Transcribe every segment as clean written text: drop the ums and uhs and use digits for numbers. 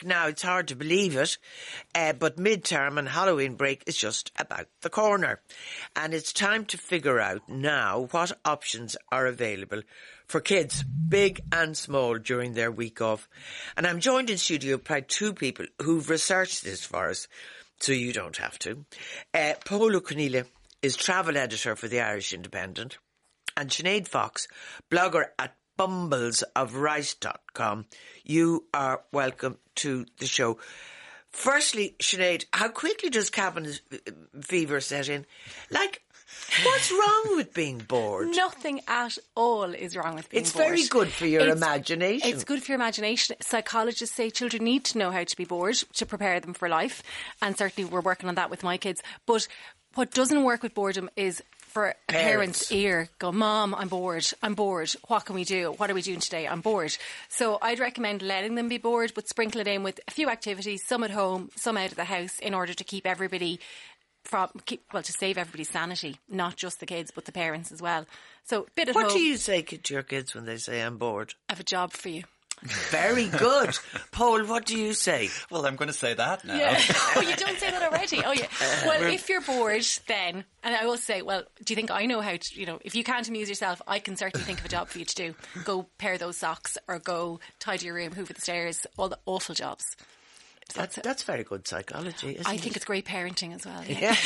now. It's hard to believe it, but midterm and Halloween break is just about the corner. And it's time to figure out now what options are available for kids, big and small, during their week off. And I'm joined in studio by two people who've researched this for us, so you don't have to. Paul O'Conneely is travel editor for the Irish Independent, and Sinead Fox, blogger at bumblesofrice.com. You are welcome to the show. Firstly, Sinead, how quickly does cabin fever set in? Like, what's wrong with being bored? Nothing at all is wrong with being bored. It's very good for your imagination. It's good for your imagination. Psychologists say children need to know how to be bored to prepare them for life. And certainly we're working on that with my kids. But what doesn't work with boredom is for a parent's ear go, Mom, I'm bored. What can we do? What are we doing today? I'm bored. So I'd recommend letting them be bored, but sprinkle it in with a few activities, some at home, some out of the house, in order to keep everybody to save everybody's sanity, not just the kids, but the parents as well. So a bit at home. What do you say to your kids when they say, I'm bored? I have a job for you. Very good. Paul, what do you say? Well, I'm going to say that now. Yeah. Oh, you don't say that already? Oh, yeah. Well, if you're bored, then, and I will say, well, do you think I know how to, if you can't amuse yourself, I can certainly think of a job for you to do. Go pair those socks, or go tidy your room, hoover the stairs, all the awful jobs. So that's very good psychology, isn't it? I think it's great parenting as well. Yeah.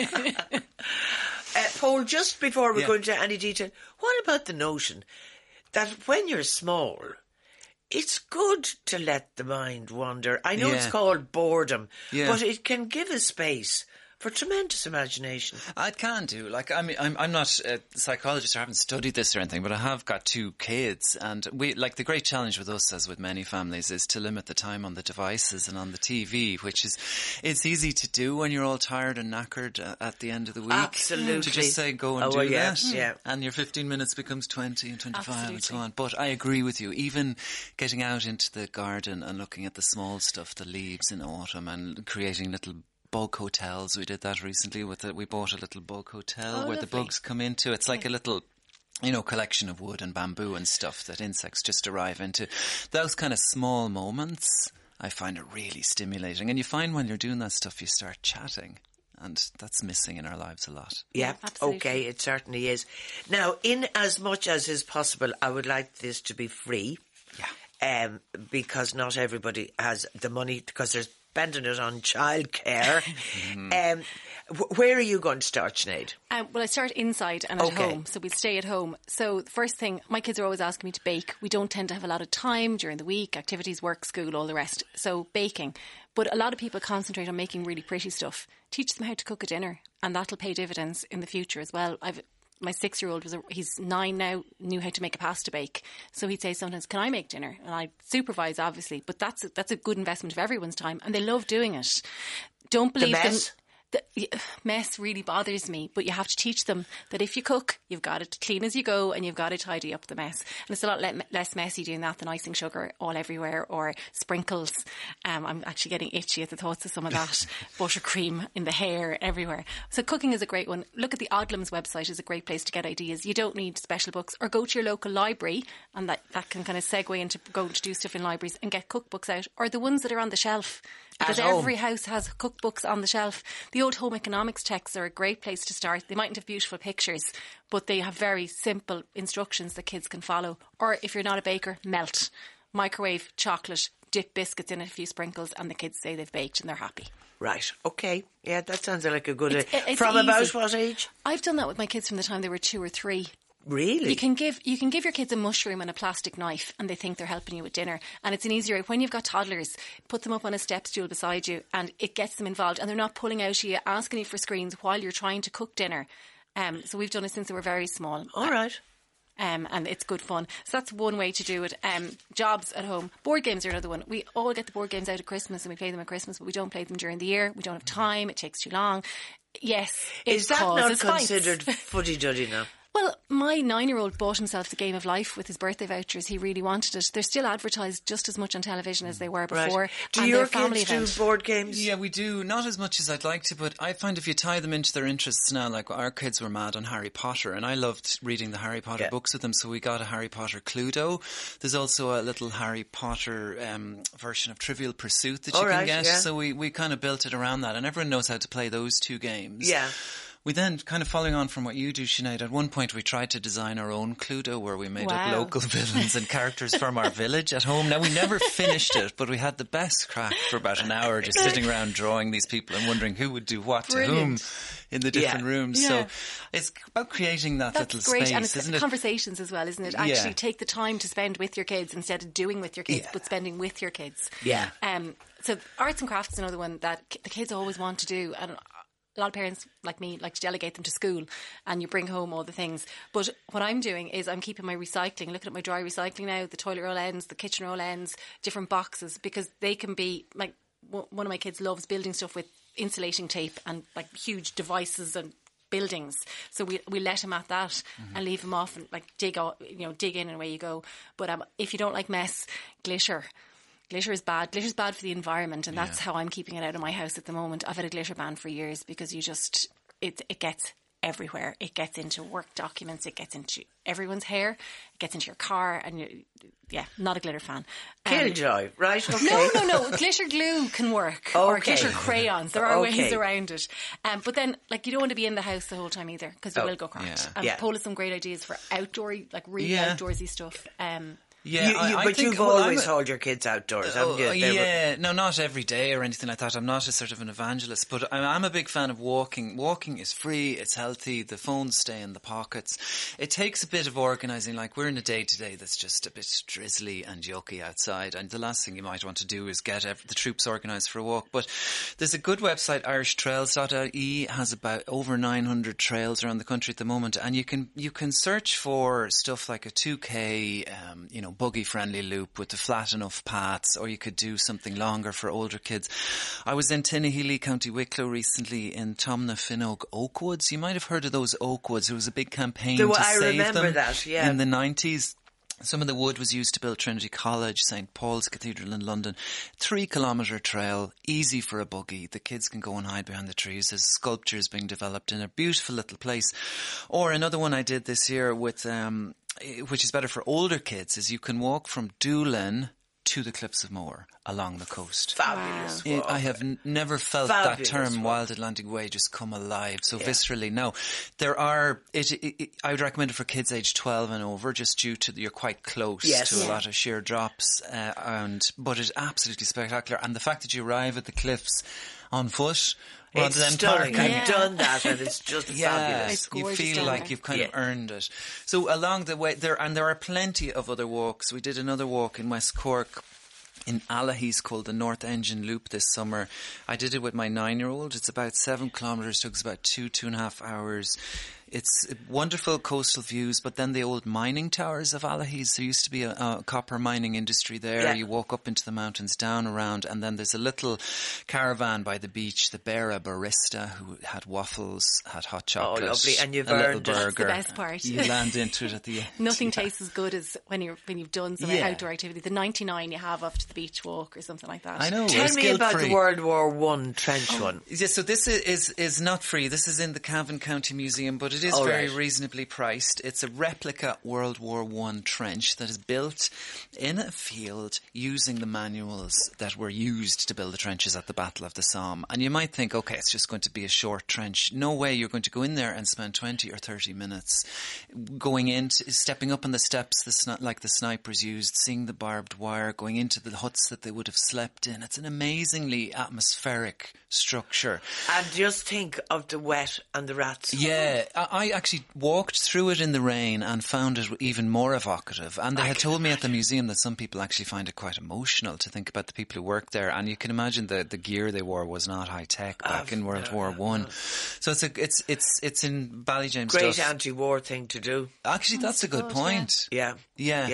Paul, just before we go into any detail, what about the notion that when you're small, it's good to let the mind wander? I know it's called boredom, but it can give a space for tremendous imagination. It can do. Like, I mean, I'm not a psychologist, or haven't studied this or anything, but I have got two kids, and the great challenge with us, as with many families, is to limit the time on the devices and on the TV, which is, it's easy to do when you're all tired and knackered at the end of the week. Absolutely. To just say, go and do that. Yeah. And your 15 minutes becomes 20 and 25 Absolutely. and so on. But I agree with you. Even getting out into the garden and looking at the small stuff, the leaves in autumn, and creating little bug hotels. We did that recently we bought a little bug hotel where the bugs come into. It's like a little, collection of wood and bamboo and stuff that insects just arrive into. Those kind of small moments, I find it really stimulating. And you find when you're doing that stuff, you start chatting. And that's missing in our lives a lot. Yeah, absolutely. Okay, it certainly is. Now, in as much as is possible, I would like this to be free. Yeah. Because not everybody has the money, because there's spending it on childcare. Where are you going to start, Sinead? Well, I start inside and at home, so we stay at home. So the first thing, my kids are always asking me to bake. We don't tend to have a lot of time during the week, activities, work, school, all the rest. So baking. But a lot of people concentrate on making really pretty stuff. Teach them how to cook a dinner, and that'll pay dividends in the future as well. My 6-year-old he's 9 now, knew how to make a pasta bake. So he'd say sometimes, can I make dinner? And I'd supervise, obviously, but that's a good investment of everyone's time, and they love doing it. Don't believe the mess? them. The mess really bothers me, but you have to teach them that if you cook, you've got to clean as you go, and you've got to tidy up the mess. And it's a lot less messy doing that than icing sugar all everywhere, or sprinkles. I'm actually getting itchy at the thoughts of some of that. Buttercream in the hair, everywhere. So cooking is a great one. Look at the Odlum's website, is a great place to get ideas. You don't need special books, or go to your local library, and that can kind of segue into going to do stuff in libraries and get cookbooks out, or the ones that are on the shelf. Because every house has cookbooks on the shelf. The old home economics texts are a great place to start. They mightn't have beautiful pictures, but they have very simple instructions that kids can follow. Or if you're not a baker, melt. Microwave chocolate, dip biscuits in it, a few sprinkles, and the kids say they've baked and they're happy. Right, okay. Yeah, that sounds like a good... It's from easy. About what age? I've done that with my kids from the time they were 2 or 3. Really? You can give your kids a mushroom and a plastic knife, and they think they're helping you with dinner. And it's an easier way. When you've got toddlers, put them up on a step stool beside you, and it gets them involved. And they're not pulling out at you, asking you for screens while you're trying to cook dinner. So we've done it since they were very small. All right. And it's good fun. So that's one way to do it. Jobs at home. Board games are another one. We all get the board games out at Christmas, and we play them at Christmas, but we don't play them during the year. We don't have time. It takes too long. Yes. Is that not considered fuddy-duddy now? Well, my 9-year-old bought himself the Game of Life with his birthday vouchers. He really wanted it. They're still advertised just as much on television as they were before. Right. Do and your they're a family kids event. do board games? Yeah, we do. Not as much as I'd like to, but I find if you tie them into their interests now, like our kids were mad on Harry Potter, and I loved reading the Harry Potter books with them, so we got a Harry Potter Cluedo. There's also a little Harry Potter version of Trivial Pursuit that you can get. Yeah. So we kind of built it around that, and everyone knows how to play those two games. Yeah. We then, kind of following on from what you do, Sinead, at one point we tried to design our own Cluedo where we made up local villains and characters from our village at home. Now, we never finished it, but we had the best crack for about an hour just sitting around drawing these people and wondering who would do what to whom in the different rooms. Yeah. So it's about creating that That's little great. space, And it's isn't it? conversations as well, isn't it? Actually take the time to spend with your kids instead of doing with your kids, but spending with your kids. Yeah. So arts and crafts is another one that the kids always want to do. And a lot of parents like me like to delegate them to school and you bring home all the things. But what I'm doing is I'm keeping my recycling, looking at my dry recycling now, the toilet roll ends, the kitchen roll ends, different boxes, because they can be like, one of my kids loves building stuff with insulating tape and like huge devices and buildings. So we let him at that and leave him off and like dig in and away you go. But if you don't like mess, glitter. Glitter is bad. Glitter is bad for the environment, and that's how I'm keeping it out of my house at the moment. I've had a glitter ban for years because it gets everywhere. It gets into work documents. It gets into everyone's hair. It gets into your car, and not a glitter fan. Killjoy, right? Okay. No. Glitter glue can work, or glitter crayons. There are ways around it. But then, like, you don't want to be in the house the whole time either because you will go cracked. Paul has some great ideas for outdoorsy, like really outdoorsy stuff. But you've always hauled your kids outdoors, haven't you? No, not every day or anything like that. I'm not a sort of an evangelist, but I'm a big fan of walking. Walking is free, it's healthy, the phones stay in the pockets. It takes a bit of organising, like we're in a day today that's just a bit drizzly and yucky outside, and the last thing you might want to do is get the troops organised for a walk. But there's a good website, irishtrails.ie, has about over 900 trails around the country at the moment, and you can search for stuff like a 2K, buggy-friendly loop with the flat enough paths, or you could do something longer for older kids. I was in Tinnahealy, County Wicklow recently in Tomna Finnog Oakwoods. You might have heard of those Oakwoods. There was a big campaign to save them in the 90s. Some of the wood was used to build Trinity College, St. Paul's Cathedral in London. 3-kilometre trail, easy for a buggy. The kids can go and hide behind the trees. There's sculptures being developed in a beautiful little place. Or another one I did this year with, which is better for older kids, is you can walk from Doolin to the Cliffs of Moher along the coast. Fabulous. I have never felt that term Wild Atlantic Way just come alive so viscerally. Now, there are, I would recommend it for kids aged 12 and over, just due to you're quite close to a lot of sheer drops, but it's absolutely spectacular. And the fact that you arrive at the cliffs on foot, rather than stunning. parking. I've done that and it's just fabulous. You feel like you've kind of earned it. So along the way, there are plenty of other walks. We did another walk in West Cork in Allahy's called the North Engine Loop this summer. I did it with my 9-year-old. It's about 7 kilometres, took us about 2.5 hours. It's wonderful coastal views, but then the old mining towers of Allahy's, there used to be a copper mining industry there. Yeah. You walk up into the mountains, down around, and then there's a little caravan by the beach, the Bera Barista, who had waffles, had hot chocolate. Oh, lovely. And you've earned it. That's the best part. You land into it at the end. Nothing tastes as good as when you've done some outdoor activity. The 99 you have after the beach walk or something like that. I know. Tell me about the World War I trench one. Yeah, so this is not free. This is in the Cavan County Museum, but it is very reasonably priced. It's a replica World War I trench that is built in a field using the manuals that were used to build the trenches at the Battle of the Somme. And you might think, okay, it's just going to be a short trench. No way, you're going to go in there and spend 20 or 30 minutes going in, stepping up on the steps like the snipers used, seeing the barbed wire, going into the huts that they would have slept in. It's an amazingly atmospheric structure. And just think of the wet and the rats. Yeah, I actually walked through it in the rain and found it even more evocative. And they had told me at the museum that some people actually find it quite emotional to think about the people who worked there. And you can imagine the gear they wore was not high tech back in World War One. So it's in Ballyjames. Great anti-war thing to do. Actually, that's a good point. Yeah.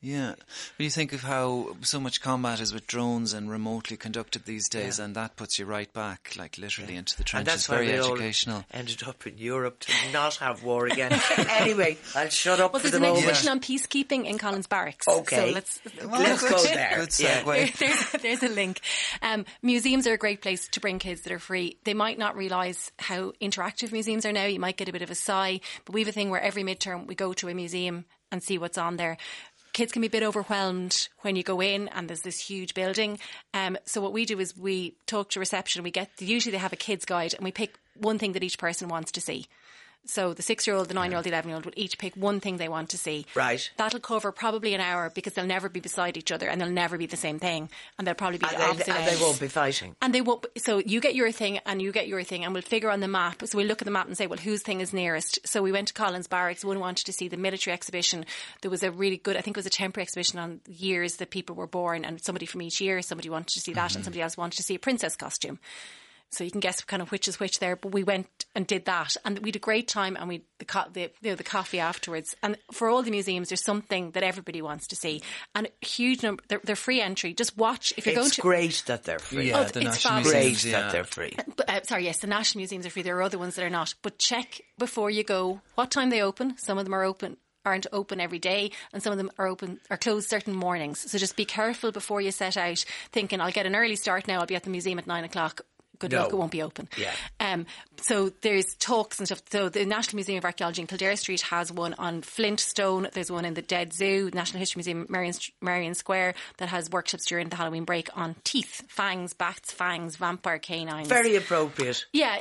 Yeah. When you think of how so much combat is with drones and remotely conducted these days, and that puts you right back, like literally into the And trenches. that's why Very we educational. all ended up in Europe to not have war again. Anyway, I'll shut up Well, for there's the an moment. exhibition on peacekeeping in Collins Barracks. Okay. So let's go there. Good segue. There's a link. Museums are a great place to bring kids that are free. They might not realise how interactive museums are now. You might get a bit of a sigh, but we have a thing where every midterm we go to a museum and see what's on there. Kids can be a bit overwhelmed when you go in and there's this huge building. So what we do is we talk to reception. Usually they have a kids guide and we pick one thing that each person wants to see. So the 6-year-old, the 9-year-old, the 11-year-old will each pick one thing they want to see. Right. That'll cover probably an hour because they'll never be beside each other and they'll never be the same thing. And they'll probably be the opposite And ends. they won't be fighting. And they won't. So you get your thing and you get your thing, and we'll figure on the map. So we'll look at the map and say, well, whose thing is nearest? So we went to Collins Barracks. One wanted to see the military exhibition. There was a really good, I think it was a temporary exhibition on years that people were born, and somebody from each year, somebody wanted to see that, and somebody else wanted to see a princess costume. So you can guess kind of which is which there. But we went and did that, and we had a great time. And the coffee afterwards. And for all the museums, there's something that everybody wants to see, and a huge number. They're free entry. Just watch if you're going to. It's great that they're free. Yeah, it's the National fabulous. Museums, Great that they're free. But, yes, the national museums are free. There are other ones that are not. But check before you go what time they open. Some of them aren't open every day, and some of them are closed certain mornings. So just be careful before you set out thinking, I'll get an early start now, I'll be at the museum at 9:00. Good luck, it won't be open. Yeah. So there's talks and stuff. So the National Museum of Archaeology in Kildare Street has one on Flintstone. There's one in the Dead Zoo, National History Museum, Marion Square, that has workshops during the Halloween break on teeth, fangs, bats, fangs, vampire canines. Very appropriate. Yeah,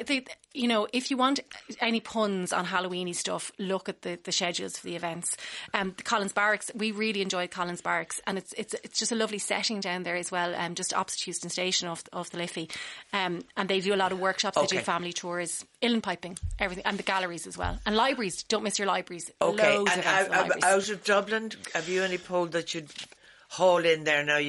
if you want any puns on Halloweeny stuff, look at the schedules for the events. The Collins Barracks, we really enjoyed Collins Barracks, and it's just a lovely setting down there as well, just opposite Houston Station off the Liffey. And they do a lot of workshops, they do family tours, uilleann piping, everything, and the galleries as well. And libraries, don't miss your libraries. Okay, Loads of events for libraries. out of Dublin, have you any poll that you'd haul in there now?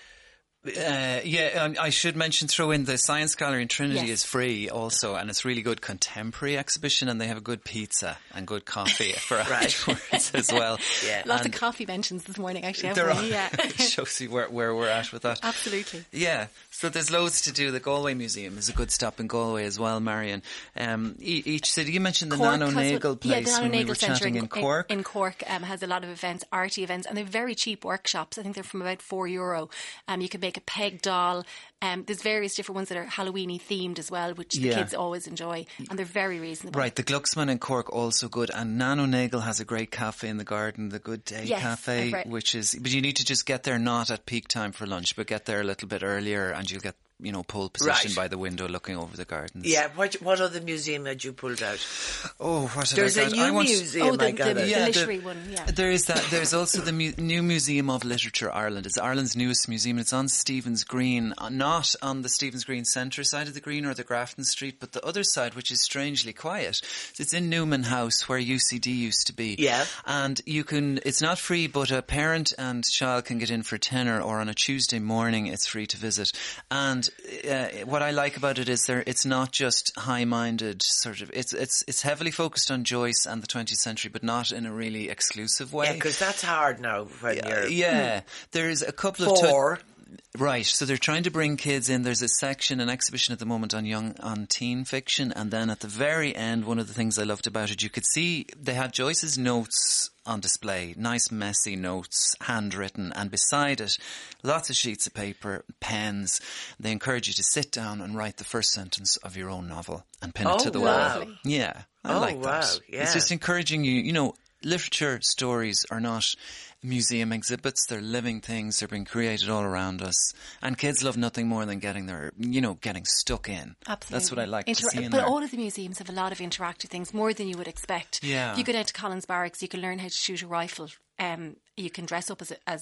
I should throw in the Science Gallery in Trinity Yes. is free also, and it's really good contemporary exhibition, and they have a good pizza and good coffee for afterwards as well. Yeah. Lots of coffee mentions this morning, actually. There haven't we? are. It shows you where we're at with that. Absolutely. Yeah, so there's loads to do. The Galway Museum is a good stop in Galway as well, Marion. Each city, you mentioned the Cork Nano has Nagle place the Nano when we Nagle were Centre chatting in Cork. In Cork has a lot of events, arty events, and they're very cheap workshops. I think they're from about €4. You can make a peg doll. There's various different ones that are Halloweeny themed as well, which the kids always enjoy, and they're very reasonable. Right, the Glucksman in Cork also good, and Nano Nagle has a great cafe in the garden, the Good Day Cafe, but you need to just get there not at peak time for lunch, but get there a little bit earlier, and you'll get pole position by the window looking over the gardens. Yeah, what other museum had you pulled out? Oh, what did There's I a new museum, the I gather. literary one, yeah. There is that. There's also the new Museum of Literature Ireland. It's Ireland's newest museum. It's on Stephen's Green, not on the Stephen's Green centre side of the Green or the Grafton Street, but the other side, which is strangely quiet. It's in Newman House, where UCD used to be. Yeah. And it's not free, but a parent and child can get in for tenner, or on a Tuesday morning it's free to visit. And what I like about it is it's not just high-minded sort of. It's heavily focused on Joyce and the 20th century, but not in a really exclusive way. Yeah, because that's hard now when you're... Yeah, there's a couple of... Four. Right, so they're trying to bring kids in. There's an exhibition at the moment on teen fiction, and then at the very end, one of the things I loved about it, you could see they had Joyce's notes on display, nice messy notes, handwritten, and beside it, lots of sheets of paper, pens. They encourage you to sit down and write the first sentence of your own novel and pin it to the wall. Yeah, I like that. Yeah. It's just encouraging you. Literature stories are not museum exhibits. They're living things. They're being created all around us. And kids love nothing more than getting stuck in. Absolutely. That's what I like to see in But there. all of the museums have a lot of interactive things, more than you would expect. Yeah. If you go down to Collins Barracks, you can learn how to shoot a rifle. You can dress up as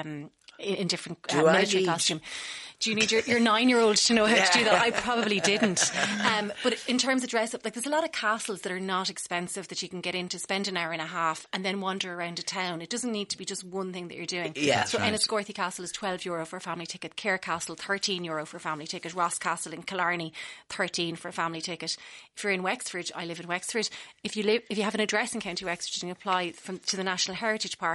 in different military costume. Do you need your 9-year-old to know how to do that? I probably didn't. But in terms of dress up, there's a lot of castles that are not expensive that you can get into, spend an hour and a half, and then wander around a town. It doesn't need to be just one thing that you're doing. Yeah, so right. Enniscorthy Castle is €12 for a family ticket. Cahir Castle, €13 for a family ticket. Ross Castle in Killarney, $13 for a family ticket. If you're in Wexford, I live in Wexford. If you have an address in County Wexford, you can apply to the National Heritage Park for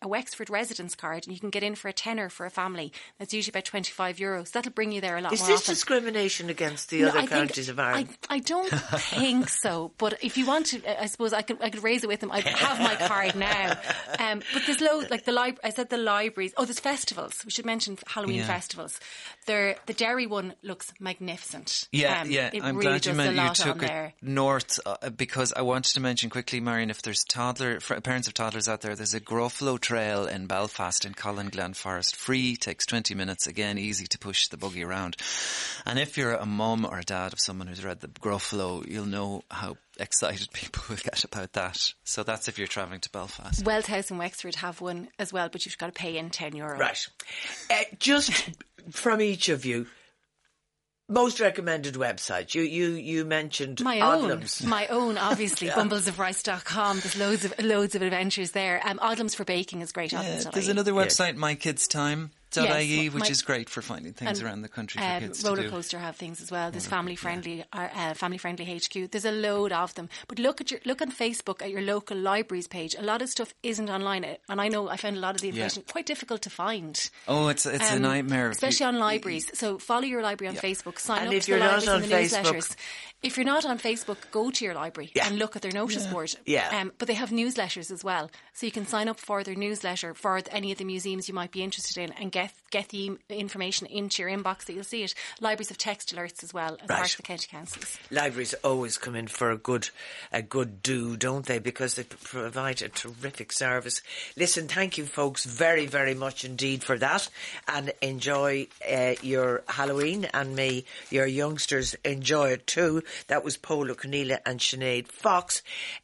a Wexford residence card and you can get in for a tenner for a family. That's usually about €25. That'll bring you there a lot Is more this often. discrimination against the other counties of Ireland? I don't think so, but if you want to, I suppose I could raise it with them. I have my card now. But there's loads, like the library. I said the libraries. Oh, there's festivals. We should mention Halloween festivals. The Derry one looks magnificent. Yeah, It I'm really glad you does a lot took on it there. north because I wanted to mention quickly, Marion, if there's parents of toddlers out there, there's a Gruffalo Trail in Belfast in Colin Glen Forest. Free, takes 20 minutes, again, easy to push the buggy around. And if you're a mum or a dad of someone who's read the Gruffalo, you'll know how excited people will get about that. So that's if you're travelling to Belfast. Wealth House in Wexford have one as well, but you've got to pay in €10. Right. Just from each of you, most recommended website. You mentioned My own, obviously, bumblesofrice.com. There's loads of adventures there. Odlums for baking is great. There's another website, MyKidsTime.ie, Yes, which is great for finding things around the country for kids to do. Roller Coaster have things as well. There's family friendly HQ. There's a load of them. But look on Facebook at your local libraries page. A lot of stuff isn't online, and I know I found a lot of the information quite difficult to find. Oh, it's a nightmare, especially on libraries. So follow your library on Facebook. Sign up if to you're the not libraries and the on Facebook, newsletters. If you're not on Facebook, go to your library and look at their notice board. Yeah. But they have newsletters as well, so you can sign up for their newsletter for any of the museums you might be interested in, and get the information into your inbox that you'll see it. Libraries have text alerts as well as part of the county councils. Libraries always come in for a good do, don't they? Because they provide a terrific service. Listen, thank you folks very, very much indeed for that, and enjoy your Halloween, and may your youngsters enjoy it too. That was Paula Cornelia and Sinead Fox.